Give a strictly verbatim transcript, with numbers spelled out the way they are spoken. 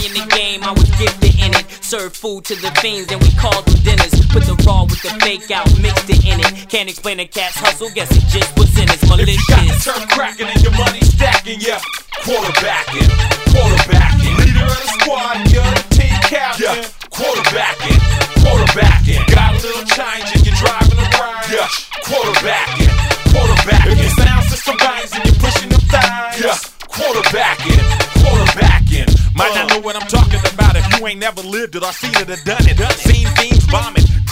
in the game, I was gifted in it. Served food to the fiends and we called them dinners. Put the raw with the fake out, mixed it in it. Can't explain a cat's hustle, guess it just was in its malicious. If you got the turf cracking and your money stacking, yeah, quarterbacking, quarterbacking. Leader of the squad, you're the team captain. Yeah, quarterbacking, quarterbacking. Got a little change and you're driving around. Yeah, quarterbacking, quarterbacking. If your sound system bangs and you're pushing them thighs. Yeah, quarterbacking, quarterbacking. Might not know what I'm talking about if you ain't never lived it or seen it or done it. Seen themes bombing.